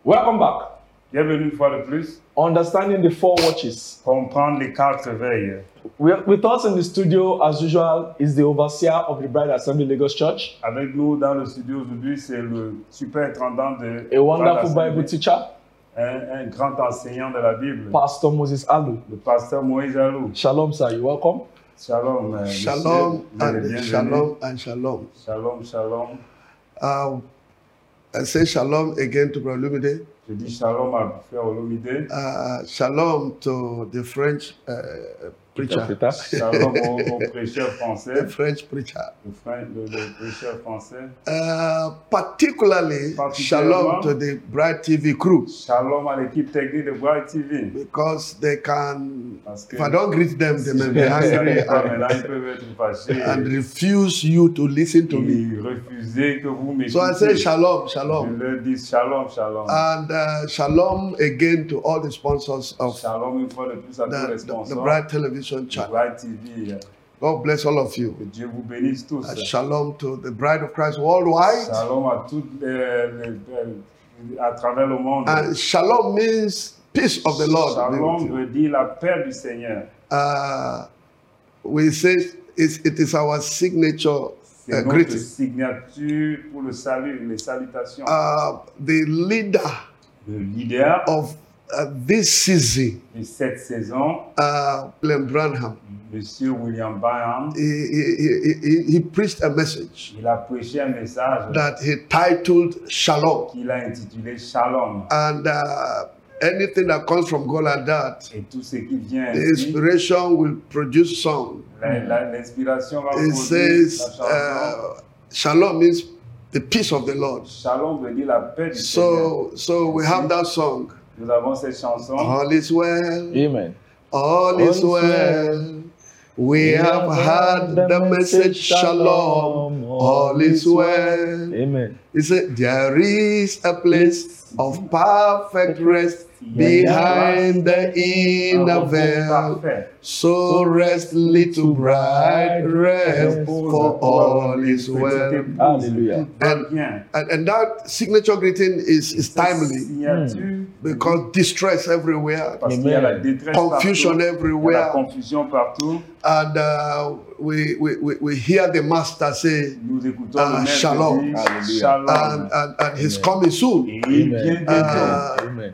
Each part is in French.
Welcome back. Bienvenue une fois de plus. Understanding the four watches. Comprendre les 4 veilles. With us in the studio, as usual, is the overseer of the Bride Assembly Lagos Church. Avec nous dans le studio aujourd'hui, c'est le superintendant de A wonderful Bible teacher. Un grand enseignant de la Bible. Pastor Moses Alou. Le pasteur Moïse Alou. Shalom, sir. You're welcome. Shalom. Shalom and shalom and shalom. Shalom, shalom. I say shalom again to Brother Lumide. Je dis shalom à frère Olomide. Shalom to the French preacher. Shalom au prêcheur français. The French preacher. Le prêcheur français. Particularly, shalom to the Bright TV crew. Shalom à l'équipe technique de Bright TV. Because they can, if I don't greet them, they may be angry and refuse you to listen to me. So I say shalom, shalom. Je leur dis shalom, shalom. And shalom again to all the sponsors of shalom une fois de plus à tous les sponsors. The Bright Television Channel. Bright TV. God bless all of you. Que Dieu vous bénisse tous. Shalom to the Bride of Christ worldwide. Shalom à toutes à travers le monde. And shalom means peace of the Lord. Shalom veut dire la paix du Seigneur. We say it is our signature greeting. Signature pour le salut, les salutations. The leader of this season, de cette saison, William Branham, Monsieur William Branham, he preached a message. Il a prêché un message that he titled Shalom. Qu'il a intitulé Shalom. And anything that comes from God like that, et tout ce qui vient the inspiration will produce song. L'inspiration va it says, Shalom means the peace of the Lord. Shalom veut dire la paix du Seigneur. So we have that song. Nous avons cette chanson. All is well. Amen. All is well. We have had the message Shalom. All is well. Amen. He said, there is a place of perfect rest behind the inner veil. So rest, little bride, rest, for all is well. Hallelujah. And that signature greeting is timely because distress everywhere, confusion everywhere, and we hear the Master say, Shalom, and He's coming soon. Amen.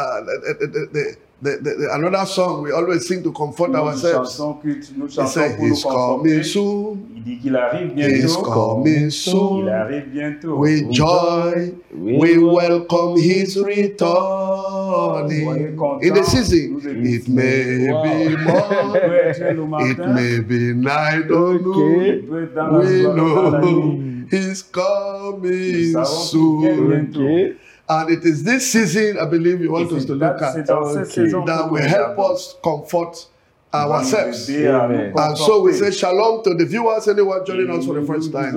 Another song we always sing to comfort ourselves. He said, He's coming soon. He's coming soon. With joy, we welcome His return. In the season, it may be morning, it may be night or noon. We know He's coming soon. And it is this season, I believe, you want us to look at that will help us comfort ourselves. And so we say shalom to the viewers, anyone joining us for the first time.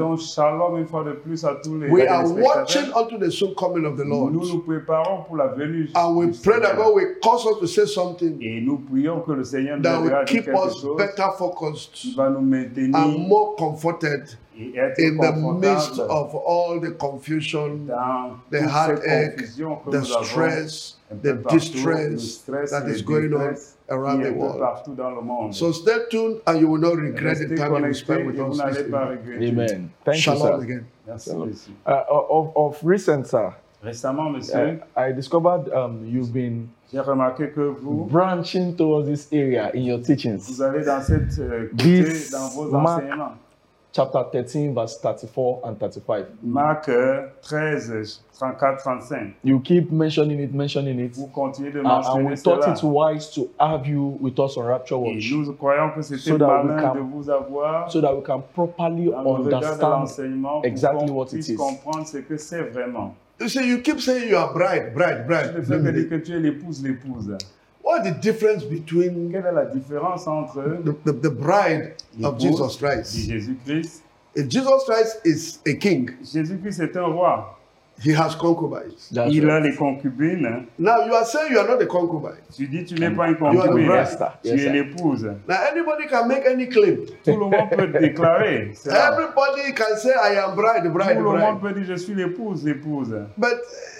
We are watching unto the soon coming of the Lord. And we pray that God will cause us to say something that will keep us better focused and more comforted in the midst of all the confusion, the heartache, the stress, the distress that is going on around the world. So stay tuned and you will not regret the time you spent with us. Amen. Thank Shalom you, sir. again. Of recent, sir, Récemment, monsieur, I discovered you've been j'ai remarqué que vous branching towards this area in your teachings. Vous allez dans cette côté dans vos enseignements. Chapter 13, verse 34 and 35. Marc 13, 34, 35. You keep mentioning it. Vous continuez de And mentionner we thought cela. it's wise to have you with us on Rapture Et Watch nous croyons que c'était So that we malin can- de vous avoir so that we can properly dans le regard de understand l'enseignement exactly pour what qu'on it puisse is. comprendre ce que c'est vraiment. You see, you keep saying you are bride. Le fait de dire que tu es l'épouse. What's the difference between Quelle est la différence entre the bride of l'épouse Jesus de Christ? Jésus-Christ? If Jesus Christ is a king, Jésus-Christ est un roi. he has concubines. That's Il right. a les concubines. Now you are saying you are not a concubine. Tu dis tu n'es pas une You are the concubine. bride. Tu Yes, es sir. l'épouse. Now anybody can make any claim. Tout le monde peut déclarer cela. Everybody can say I am bride. Tout le monde peut dire je suis l'épouse. But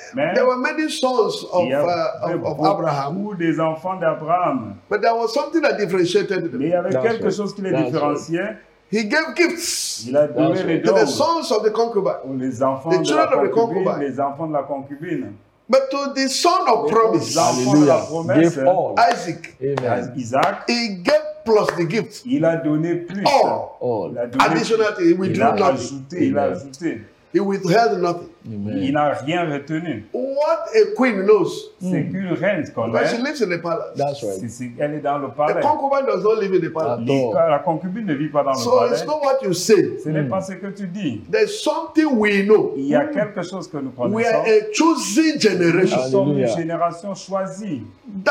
there were many sons of Abraham. Des enfants d'Abraham. But there was something that differentiated them. Mais il y avait quelque chose qui les différenciait. He gave gifts Il a donné les to dons the sons of the concubine, les enfants the children of the concubine, concubine. les enfants de la concubine. But to the son of promise, Isaac, Isaac, he gave plus the gift. Il a donné plus. All. Additional, he withdrew nothing. Il a ajouté. He withheld nothing. Il n'a rien retenu. What a queen knows. C'est qu'une reine connaît. But she lives in the palace. That's right. Elle est dans le The palais. concubine does not live in the palace. La concubine ne vit pas dans le So palais. it's not what you say. Ce n'est pas ce que tu dis. There's something we know. Il y a quelque chose que nous We are connaissons. a chosen generation. Nous sommes une génération choisie.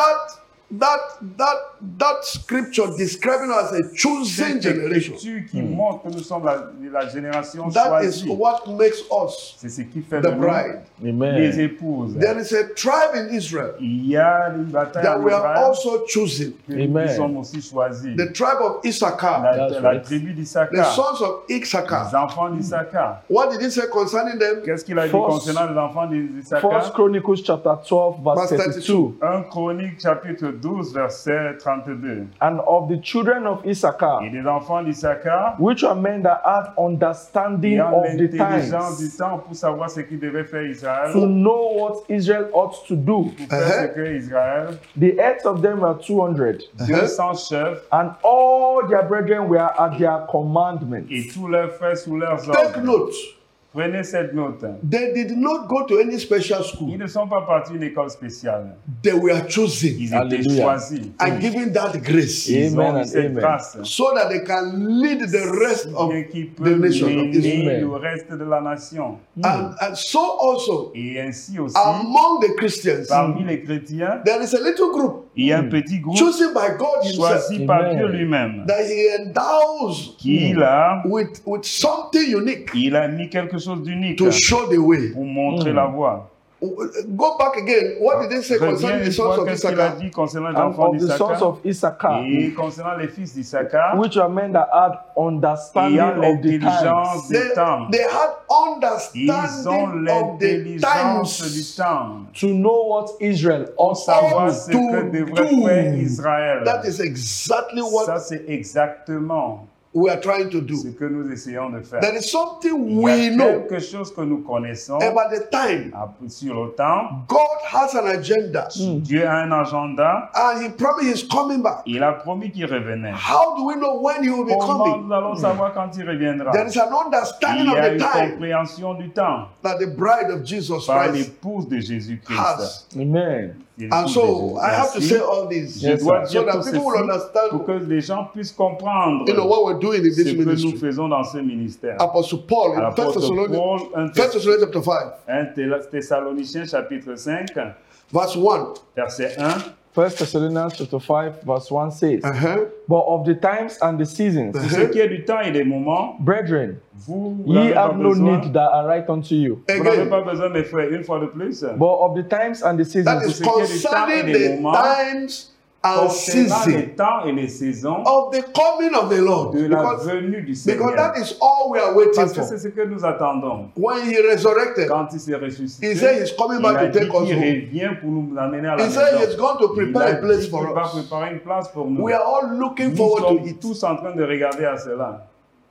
That scripture describing us as a chosen generation. Qui montre que nous sommes la génération That is choisie. what makes us C'est ce qui fait the de nous bride. les épouses. There is a tribe in Israel Il y a une bataille that en we are Israël also chosen. que nous sommes aussi choisis. The tribe of Issachar, La tribu the d'Issachar, sons of les Issachar. enfants d'Issachar. What did he say concerning them? Qu'est-ce qu'il a dit concernant les enfants d'Issachar? 1 Chronicles chapter 12 verse 32. 1 Chronique chapitre 12 verset 32. And of the children of Issachar, Et des enfants d'Issachar, which are men that had understanding ayant of the l'intelligence times, du temps pour savoir ce qu'il devait faire Israël, to know what Israel ought to do. pour faire ce que Israël, The heads of them were 200, 200 chefs, and all their brethren were at their commandments. et tous leurs frères sous leurs Take ordres. note. Prenez cette note. They did not go to any special school. Ils ne sont pas partis d'une école spéciale. They were chosen Ils étaient Alléluia. choisis. and given that grace Ils Amen ont eu and cette amen. grâce. so that they can lead the rest of Bien qu'ils the peuvent nation of mener Israel. le reste de la nation. And so also Et ainsi aussi, among the Christians, parmi les chrétiens, there is a little group il y a un petit groupe chosen by God himself choisi par Amen. Dieu lui-même, that he endows qui a, with something unique il a mis quelque chose d'unique to show the way. pour montrer la voie. Go back again. What did they say Reviens concerning the une sons fois of qu'est-ce qu'il a Issachar? dit concernant les And enfants of the sons d'Issachar of Issachar, et concernant les fils d'Issachar, which are men that had understanding ayant of the l'intelligence times, des temps. They had Ils ont understanding of the l'intelligence du times. temps. to know what Israel ought Savoir to ce to que devrait do. faire Israël. That is exactly Ça, what c'est exactement we are trying to ce do. que nous essayons de faire. There is something Il y we a know quelque chose que nous connaissons about the time. sur le temps. God has an agenda Dieu a un agenda. and he promised he's coming back. Il a promis qu'il revenait. How do we know when he will be Comment coming? nous allons savoir quand il reviendra? There is an Il understanding y of a the une time compréhension du temps that the bride of Jesus par Christ l'épouse de Jésus-Christ. has. Amen. And so I have to say all this Je dois so dire that tout people will ceci pour understand, que les gens puissent comprendre what we're doing in ce this que nous ministry. faisons dans ce ministère. Apostle Paul in 1 L'apôtre Thessalonians, Paul, 1 Thessalonians chapter 5, 1 Thessaloniciens chapitre 5, verse 1. verset 1. 1 Thessalonians chapter 5 verse 1 says, But of the times and the seasons, Pour ce qui est du temps et des moments, brethren, vous ye n'avez pas have no besoin. need that I write unto you. Vous n'avez Again, pas besoin, mes frères, une fois de plus. But of the times and the that seasons, is ce qui est du temps et concerning des the moments, times and concernant les seasons temps et les saisons of the coming of the Lord. de la Because venue du because Seigneur. that is all we are waiting Parce que for. c'est ce que nous attendons. When he resurrected, Quand il s'est ressuscité, he said he's coming il a back to dit take us qu'il home. revient pour nous amener à la He maison. said he's going to Il prepare a a place dit qu'il for va us. préparer une place pour nous. We are all looking Nous forward to sommes it. tous en train de regarder à cela.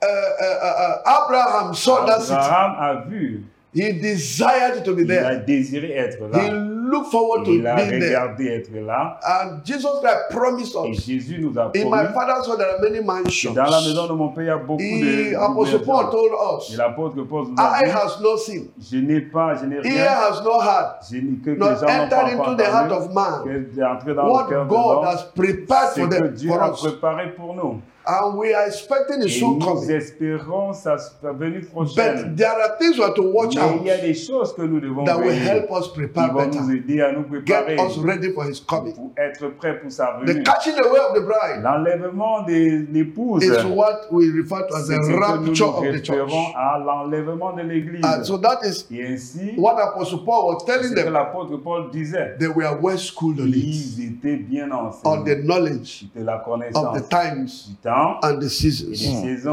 Abraham saw that city. Abraham a vu, He desired to be il a there. désiré être He là. looked forward to Il a being there. regardé être là. And Jesus Christ promised Et us. Jésus nous a In promis. my father's house there are many Et mansions. dans la maison de mon père, il y a beaucoup de Apostle Paul maisons. told Et us, l'apôtre Paul nous a eye dit, has not seen, je n'ai ear rien, has not heard, je n'ai que les nor gens n'ont pas entered encore into the heart entendu, of man que est entré dans le what cœur de God l'homme, has prepared c'est for que them, Dieu for a us. préparé pour nous. And we are expecting Et His soon nous coming. espérons sa venue prochaine. But there are things we have to watch Mais il y a out des choses que nous devons that will veiller, help us qui prepare vont nous better. aider à nous préparer Get us ready for His coming. pour être prêts pour sa The venue. catching away of the bride L'enlèvement de l'épouse, is what we refer to as c'est the ce que nous rapture nous of the church. référons à l'enlèvement de l'église. And so that is Et ainsi, what Apostle Paul was telling c'est que them. l'apôtre Paul disait, They were well schooled on it, ils étaient bien on enseignés the knowledge de la of connaissance the times du temps and the et des seasons. saisons.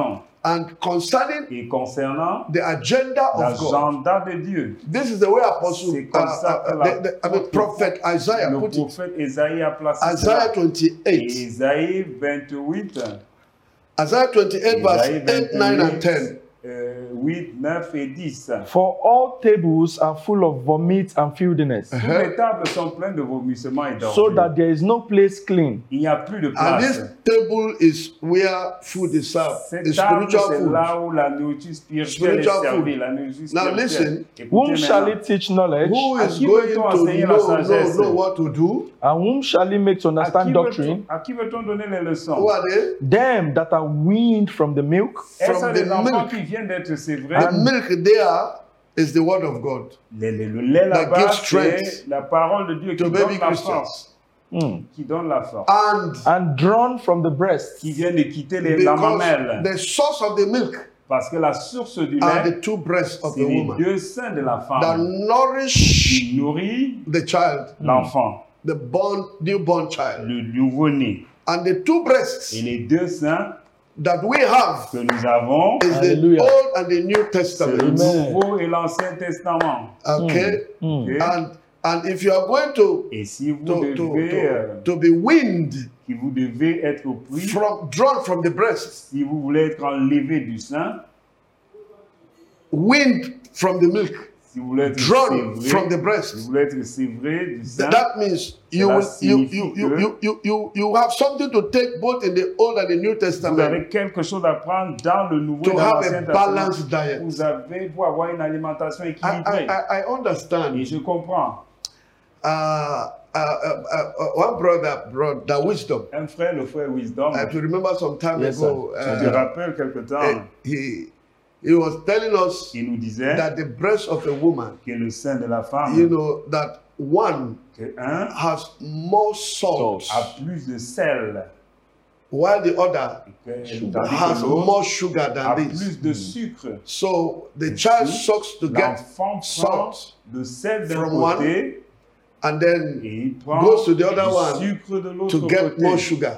And concerning et concernant the agenda of God, l'agenda de Dieu. this is the way Apostle, C'est comme ça que Prophet Isaiah le put it. prophète Isaïe a placé Isaiah cela. 28. Isaïe 28. Isaiah 28 verse Isaïe 8, 9 and 10. 8, 9 et 10. For all tables are full of vomit and filthiness, Toutes les tables sont pleines de vomissements et so d'ordures. that there is no place clean. Il n'y a plus de And place. this table is where food is served. Cette It's table, spiritual c'est food. là où la nourriture spirituelle est Spiritual servie. food. La nourriture Now spirituelle. listen. Écoutez Whom shall maintenant. he teach knowledge? Who À is qui going veut-on to enseigner la sagesse? know what to do? And whom shall he make to understand doctrine? À qui veut-on donner les Who leçons? are they? Them that are weaned from the milk, Est-ce From des the enfants milk. qui viennent d'être sévrés? The milk there is the word of God. Le lait That là-bas, gives strength c'est la parole de Dieu qui to donne baby la Christians. force. Qui donne la force. And drawn from the breast, Qui vient de quitter la because mamelle. the source of the milk Parce que la source du are lait, the two breasts of c'est the les woman deux seins de la that femme nourish qui nourrit the child, l'enfant, the newborn child. le nouveau-né. And the two breasts Et les deux seins that we have que nous avons, is the Hallelujah. Old and the New c'est le Testament. Amen. Nouveau et l'Ancien Testament. Okay? Ok? And if you are going to Et si vous devez, to be weaned si vous devez être pris, drawn from the breast, si vous voulez être enlevé du sein, weaned from the milk, si vous voulez être drawn sévré, from the si breast, vous voulez être sévré du sein, that means you Cela will, signifie you have something to take both in the Old and the New vous Testament avez quelque chose à prendre dans le Nouveau et to dans have l'Ancien a Testament. balanced diet. Vous avez pour avoir une alimentation équilibrée. I understand. Et je comprends. One brother brought the wisdom. Un frère, le frère Wisdom, I to remember some time Yes, ago. je me rappelle quelque temps, He was telling us il nous disait that the breast of a woman, que le sein de la femme, you know, that one que un has more salt, a plus de sel, while the other tandis has que l'autre more sugar a than plus this. de sucre. So the child sucks to get L'enfant prend salt le sel d'un from one côté and then et il prend goes to the other le one sucre de l'autre to get more côté. sugar.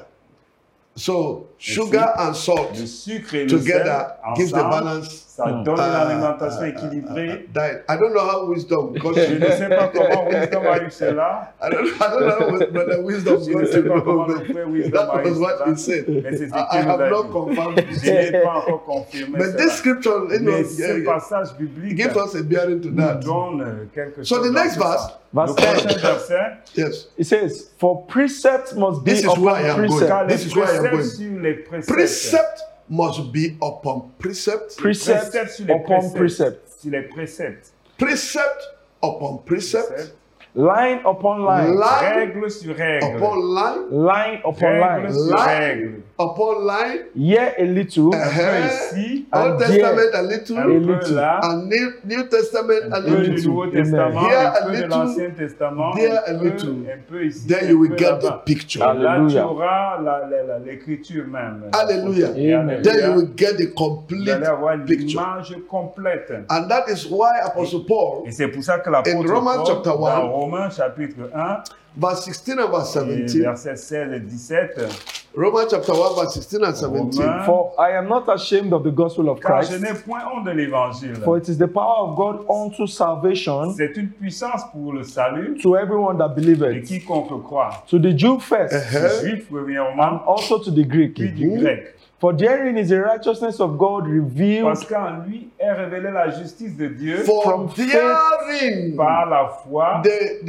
So sugar and Le salt sucre et le together sel gives the ensemble, balance ça donne une alimentation équilibrée. diet. I don't know how wisdom got Je ne to sais pas comment Wisdom a eu cela. I don't know how brother wisdom Je ne got sais to pas comment know. le frère Wisdom That a eu was what cela. he said. Mais c'est ce I qu'il nous have a not dit. confirmed Je it. n'ai pas encore confirmé But cela. this scripture, you know, Mais ce passage biblique gives us a bearing to nous that. donne quelque chose. So the dans next tout ça. verse, Le verse prochain 10, verset, yes. it says, for precept must be This is where I upon am going. precept. car les This is where I am préceptes going. sur les préceptes. Precept must be upon precept. Precept Préceptes sur les upon préceptes. precept. Sur les préceptes. Precept upon precept. Line upon line. Line Règle sur règle. upon line. Line upon Règle line. sur Line. règle. Upon line. Here a little, Un peu ici, Old And Testament a un little. peu little. là, And New Testament a un peu du little. Nouveau Testament, Here a un peu de little, l'Ancien Testament, there a un little. peu ici, Then you will un peu get the là-bas. picture. Et là, tu Hallelujah. auras l'écriture même. Hallelujah. Et Amen. Then you alléluia, will get the vous complete allez avoir picture. l'image complète. And that is why Apostle Paul, Et c'est pour ça que l'apôtre In Romans Paul, chapter 1, dans Romains chapitre 1, verse 16 and verse et 17, versets 16 et 17, Romans chapter 1, verse 16 and 17. Romains, for I am not ashamed of the gospel of car Christ, je n'ai point honte de l'évangile. for it is the power of God unto salvation C'est une puissance pour le salut to everyone that de believeth, quiconque croit. to the Jew first, Du juif and premièrement, also to the Greek. puis du grec. For therein is the righteousness of God revealed Parce qu'en lui est révélée la justice de Dieu For From faith therein, par la foi.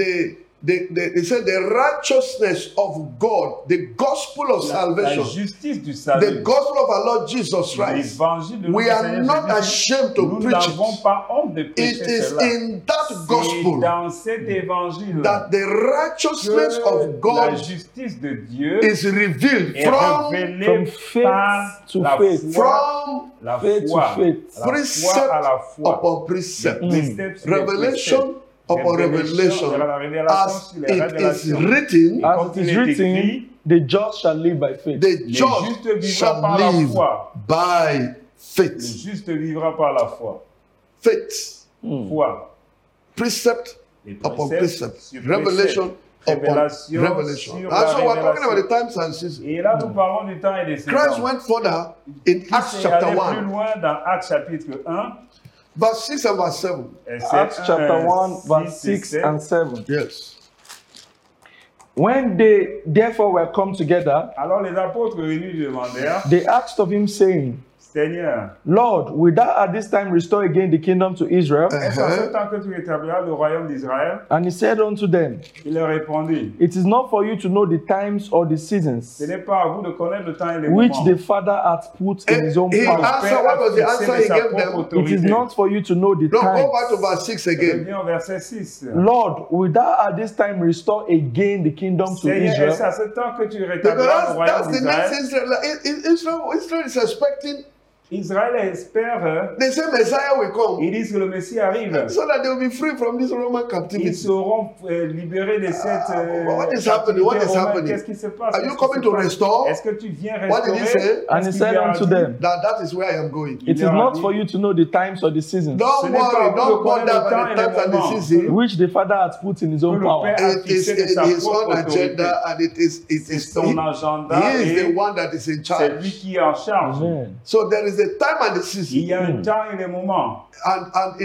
they said the righteousness of God, the gospel of La salvation, justice du the salut. gospel of our Lord Jesus Christ. L'évangile de We notre are Seigneur not Jésus-Christ. ashamed to Nous preach n'avons it. pas honte de It prêcher is cela. in that C'est gospel dans cet évangile that the righteousness que of la God justice de Dieu is revealed est from révélée from faith par to la faith. foi, la faith to foi, faith. la foi precept à la foi. upon precept, Précepte sur les revelation préceptes. upon revelation, La révélation as sur les it is révélations. written, As Comme it il is est written, écrit, the just shall live by faith. the le just juste vivra shall par la live foi. by Le faith. juste vivra par la foi. Faith, Foi. precept Les upon préceptes precept, sur revelation Révélation. Revelation. And so we're talking about the times and seasons. Et là, nous parlons du temps et des saisons. Christ went further in Acts chapter plus 1, loin dans Actes chapitre 1. verse 6 and verse 7. Acts chapter 1, verse 6 and 7. Yes. When they therefore were come together, Alors les apôtres réunis lui demandèrent, they asked of him, saying, Seigneur, Lord, will thou at this time restore again the kingdom to Israel? est-ce en ce temps que tu rétabliras le royaume d'Israël? And he said unto them, Il leur répondit, It is not for you to know the times or the ce seasons n'est pas à vous de connaître le temps et les which moments. the Father hath put in his own He power. answered, what was the answer he gave them? It is not for you to know the No, go times. back to verse 6 again. Reviens au verset 6. Lord, will thou at this time restore again the kingdom to Seigneur, est-ce Israel? à ce temps que tu rétabliras le Because royaume that's the next d'Israël? Israel is expecting Israël espère, the same Messiah will come ils disent que le Messie arrive. so that they will be free from this Roman Ils captivity. seront libérés de cette What is happening? What is happening? Qu'est-ce qui se passe? Are you coming to restore? Est-ce que tu viens What did he restaurer? say? And he said unto them, That is where I am going. It is not for you to know the times or the seasons Don't worry, don't bother about the times and the season. which the Father hath put in his own power. It is in his own agenda, and it is son agenda. he is the Et one that is in c'est lui charge. qui est en charge. Amen. So there is a time and a Il season, y a un temps et des moments. and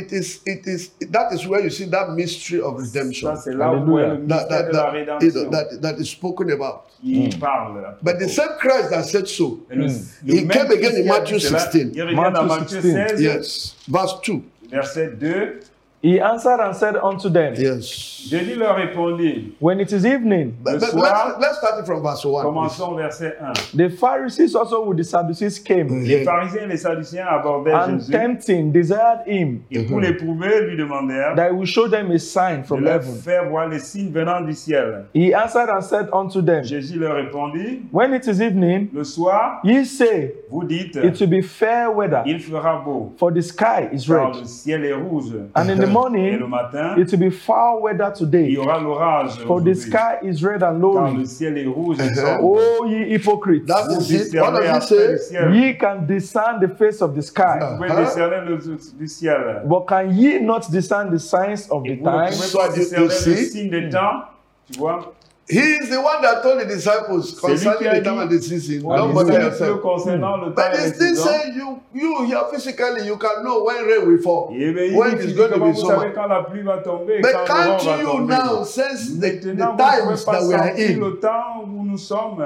that is where you see that mystery of redemption Ça, c'est là où est le mystère de la rédemption. that is spoken about. Il parle. But the same Christ that said so, Et le he même came again in Christ Matthew qui a dit cela, 16. Il revient dans Matthieu Matthieu 16. 16, Yes, verse 2. verset 2. He answered and said unto them, Yes. Jésus leur répondit. When it is evening, But soir, let's start it from verse 1. Commençons verset 1. the Pharisees also with the Sadducees came, Les pharisiens et les sadduciens abordèrent and Jésus tempting desired him et pour l'éprouver lui demandèrent that he would show them a sign de from leur heaven. faire voir les signes venant du ciel. He answered and said unto them, Jésus leur répondit, When it is evening, le soir, ye say, vous dites, it will be fair weather, il fera beau, for the sky is car red. le ciel est rouge. And in the Et le morning, matin, it will be foul weather il today, y aura l'orage. for the aujourd'hui, sky is red and car lowly. le ciel est rouge et sombre. O ye hypocrites, That Vous is it. What discernez does he après le say? ciel. ye can discern the face of the sky, Vous pouvez discerner du ciel. but can ye not discern the signs of Et the vous ne times? pouvez pas So discerner you le see? signe des temps. Tu vois? He is the one that told the disciples C'est lui qui concerning a the time dit, and the season. on Don't dit bother celui yourself. concernant le temps But et they les still saisons. say you here physically you can know when rain will fall, Et bien, when il it's dit going to comment be vous savez summer. quand la pluie va tomber et But quand can't l'aurore va you tomber. now sense the Maintenant, vous ne times pouvez pas that we are sentir in? le temps où nous sommes.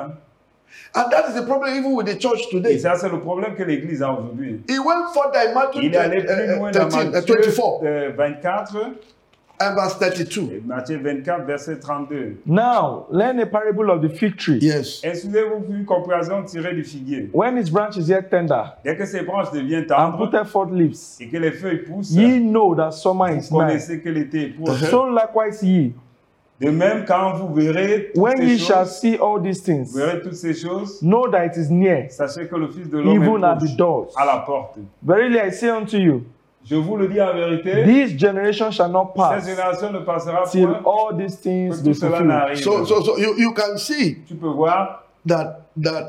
And that is the problem even with the church Et today. ça, c'est le problème que l'Église a aujourd'hui. He went further in Matthew Il est allé plus loin dans 13, Matthieu 24 24, and verse 32. et Matthieu 24, verset 32. Now, learn a parable of the fig tree. Yes. Instruisez-vous une comparaison tirée du figuier. When its branch is yet tender, Dès que ses branches deviennent and tendres putteth forth leaves, et que les feuilles poussent, ye know that summer is vous nigh. connaissez que l'été est proche. So likewise ye, De même, quand vous verrez toutes when ye ces shall choses, see all these things, vous verrez toutes ces choses, know that it is near, sachez que le Fils de l'homme even est at the proche, doors. à la porte. Verily I say unto you, Je vous le dis en vérité, this generation shall not cette pass génération ne passera till point all these que things be tout cela fulfilled. n'arrive. So you can see Tu peux voir that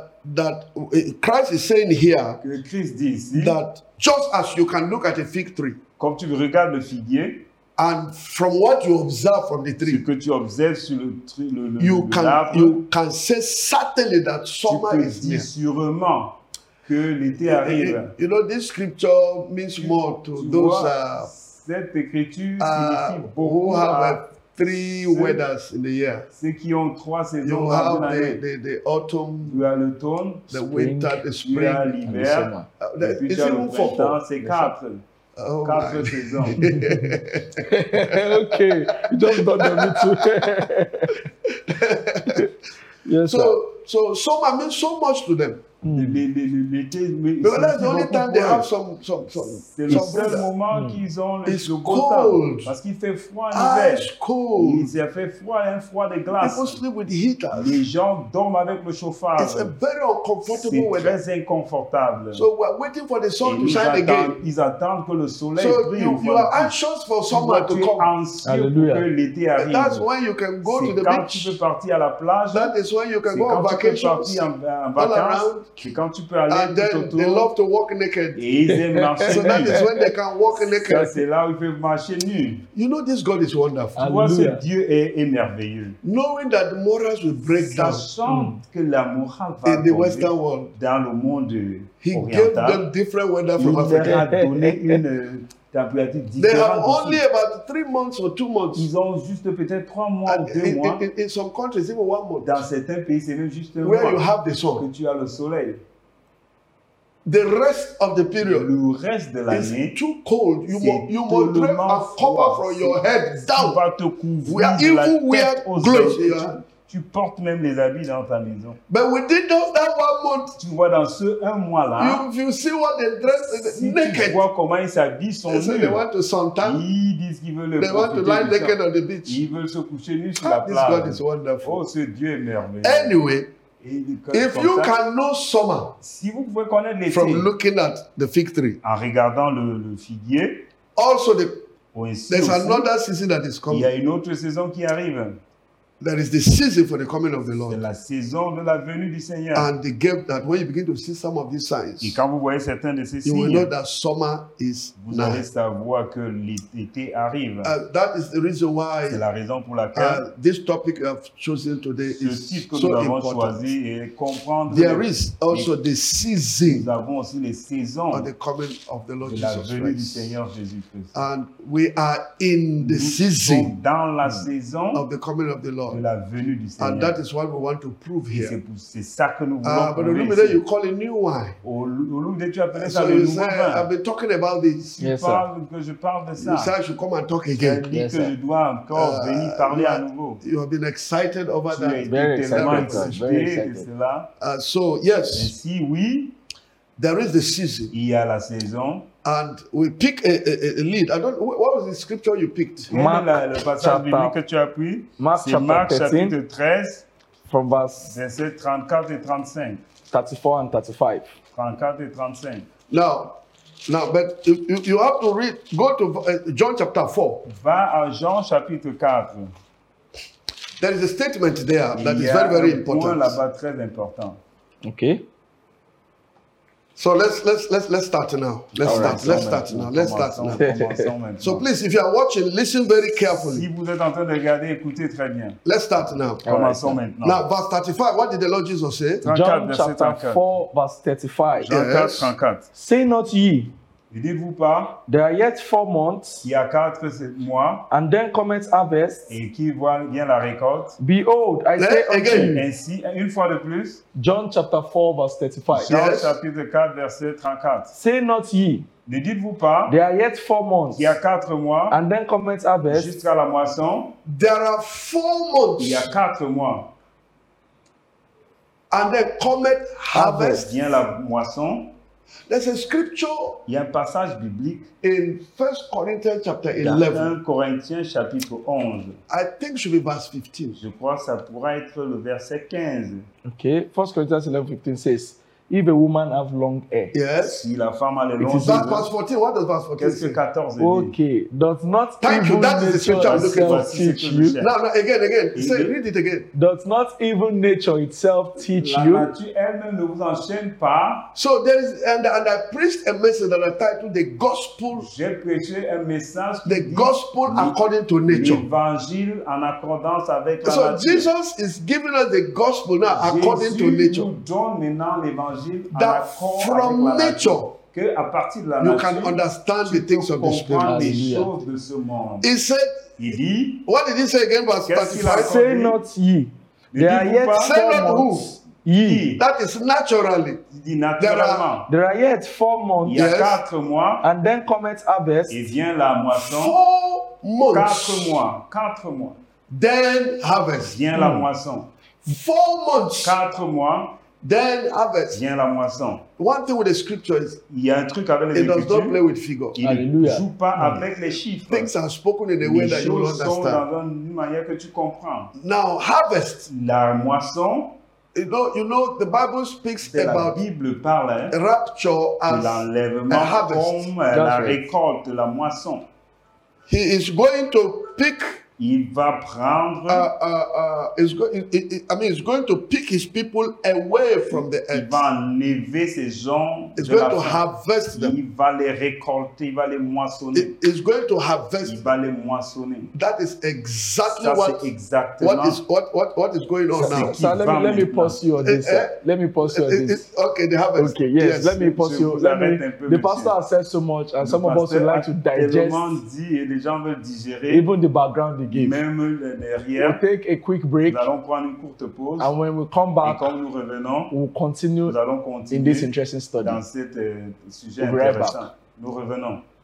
Christ is saying here que Christ dit ici, that just as you can look at a fig tree comme tu regardes le figuier, and from what you observe from the ce tree, que tu observes sur you l'arbre, can say certainly that tu summer peux is dire near. sûrement que l'été arrive. You know, this scripture means more to Tu those vois, cette écriture signifie who beaucoup have à three weathers in the year. ceux qui ont 3 saisons You dans une have année. the autumn, Tu as l'automne, the winter, the tu as spring. l'hiver, et puis It's tu as le even four. printemps, c'est 4. Oh 4 my. saisons. Okay, you just done me too. Yes, sir. So summer means so much to them. L'été, Because that's the only time they have some c'est le seul weather. moment qu'ils ont It's le beau temps. cold. Parce qu'il fait froid en hiver. Ice cold. Il fait froid, un froid de glace. People sleep with heaters. Les gens dorment avec le chauffage. It's a very uncomfortable C'est weather. très inconfortable. So we're waiting for the Et sun to ils shine attendent, again. ils attendent que le soleil So brille. you are anxious for summer to Tu es come. anxieux Hallelujah. pour que l'été And arrive. that's when you can go to C'est the quand tu beach. peux partir à la plage. That is when you can C'est go on quand tu peux vacations partir en all vacances. around. Et quand tu peux aller And then tout they autour, love to walk naked. et ils aiment marcher So that is nus. when they can walk Ça, naked. c'est là où ils peuvent marcher nus. You know, this God is wonderful. Tu vois, ce Alléluia. Dieu est merveilleux. Knowing that morals will break down Sachant que la morale va in the Western tomber world, dans le monde He gave oriental, them different weather il from leur a Africa. donné une température They have différente. only d'ici. about 3 months or 2 months. Ils ont juste peut-être 3 mois ou And 2 mois. in some countries, even 1 month, Dans certains pays, c'est même juste un where you mois have the que sun. tu as le soleil. The rest of the period Le reste de l'année, is too cold. You c'est must dress tellement a cover froid. from your head tu down. vas te couvrir We are de la even wear tête aux clothes oreilles. here. Tu portes même les habits dans ta maison. But within that 1 month, Tu vois dans ce un mois-là, you see what they dress si tu naked. vois comment ils s'habillent, sont They say nus. they want to suntan. Ils disent qu'ils veulent le They want to profiter lie du naked sang. on the beach. Ils veulent se coucher nus sur la This God plage. is wonderful. Oh, ce Dieu est merveilleux. Anyway, Et if comme you ça, can know summer si vous pouvez connaître l'été from looking at the fig tree, en regardant le figuier, also aussi, there's aussi, another season that is il coming. y a une autre saison qui arrive. That is the season for the coming of the C'est Lord. la saison de la venue du Seigneur. And they gave that when you begin to see some of these Et signs, quand vous voyez certains de ces you will know signes, that summer is vous allez now. savoir que l'été arrive. That is the reason C'est why la raison pour laquelle this topic you have chosen today ce is titre que nous so avons important. choisi est comprendre There is also the nous season avons aussi les saisons of the coming of the Lord de la Jesus venue du Christ. Seigneur Jésus-Christ. And we are in the Nous season sommes dans la saison of the coming of the de Lord. la venue du And Seigneur. that is what we want to prove Et here. c'est ça que nous voulons But prouver Olumide, ici. you call it new wine. Au Louvre, tu appelles ça So le you nouveau say, vin. I've been talking about this. Tu Yes, sir. parles que je parle de ça. You say I should come and talk Tu as again. dit Yes, que sir. je dois encore venir parler à nouveau. You have been excited over Tu as that. été Very tellement excited, sir. excité Very de excited. cela. So yes, Ainsi, oui, there is the season, il y a la saison. and we pick a lead. I don't. What was the scripture you picked? Quel Marc est le passage chapter- biblique que tu as pris? Mark C'est chapter Marc 13, chapitre 13, from verse versets 34 et 35. 34 and 35. 34 et 35. Now, but you have to read. Go to John chapter 4. Va à Jean chapitre 4. There is a statement there that Il is y a very un point important. là-bas très important. Okay. So let's start now. Let's start now. Commençons maintenant. So please, if you are watching, listen very Si carefully. vous êtes en train de regarder, écoutez très bien. Let's start now. Commençons maintenant. Now, verse 35. What did the Lord Jesus say? 34, John verset chapter 34. 4, verse 35. Jean 4, Yes. 34. Say not ye, Ne dites-vous pas, there are yet 4 months, il y a 4 mois, and then cometh harvest. et qui voit bien la récolte. Behold, I say unto Again. you, Ainsi, une fois de plus, John chapter 4, verse 35. Jean Yes. chapitre 4, verset 34. Say not ye, Ne dites-vous pas, there are yet 4 months, il y a 4 mois, and then cometh harvest. jusqu'à la moisson, There are 4 il y a months, 4 mois. and then cometh harvest. Vient la moisson. There's a scripture Il y a un passage biblique in 1 Corinthians chapter dans 11. 1 Corinthiens chapitre 11. I think it should be verse 15. Je crois que ça pourra être le verset 15. Okay, 1 Corinthians 11:15 says, if a woman have long hair. Yes. Si la femme a les longs is Verse cheveux, 14. What does verse 14 qu'est-ce que say? 14 dit? Okay, does not Thank you, evil that is the nature scripture I'm looking for. itself teach you? No, again. Is Say, it? read it again. Does not evil nature itself teach La you? nature elle-même ne vous enchaîne pas. So there is, and I preached a message that I titled The Gospel, J'ai prêché un message qui the dit Gospel according to nature. l'évangile en accordance avec la So nature. Jesus is giving us the gospel now according to Jésus nature. nous donne maintenant l'évangile en That accord from avec la nature. nature Que à partir de la you nature, can understand tu the things peux of the Spirit. comprendre les Hallelujah. choses de ce monde. He said, Il dit, what did he say again, verse Qu'est-ce qu'il a 35? Say not ye, Ne there are dites-vous yet pas- Say 4 not who? months. Ye, That is naturally. il dit naturellement, there are yet 4 il months, y a Yes. 4 mois, and then cometh harvest. et vient la moisson. 4 months, 4 mois, 4 mois, then harvest. vient la moisson. 4 months, 4 mois, then harvest. vient la moisson. One thing with the scripture is Il y a un truc avec les it does not play Écritures, with figures. il ne Alléluia. joue pas avec les chiffres. Things are spoken in a way Les that you will choses sont understand. dans une manière que tu comprends. Now, harvest. La moisson, You know, the Bible speaks c'est la about Bible parle hein, rapture de as l'enlèvement a harvest. comme la right. récolte, la moisson. he is going to pick Il va prendre. It's going to pick his people away from the earth. Il va enlever ces gens. It's going to harvest them. Il va les récolter, il va les moissonner. It's going to harvest. Il va les moissonner. That is exactly Ça, what is going on now. So let me pause you on this. Let me pause you on this. Okay, they have a, okay, yes. Let me pause you. The pastor has said so much, and some of us would like to digest. Dit et les gens veulent digérer. Even the background they give. Même derrière. We'll take a quick break. Nous allons prendre une courte pause. And when we come back, et quand nous revenons, we'll continue nous allons continuer in this interesting study. Dans cet sujet intéressant. Nous revenons.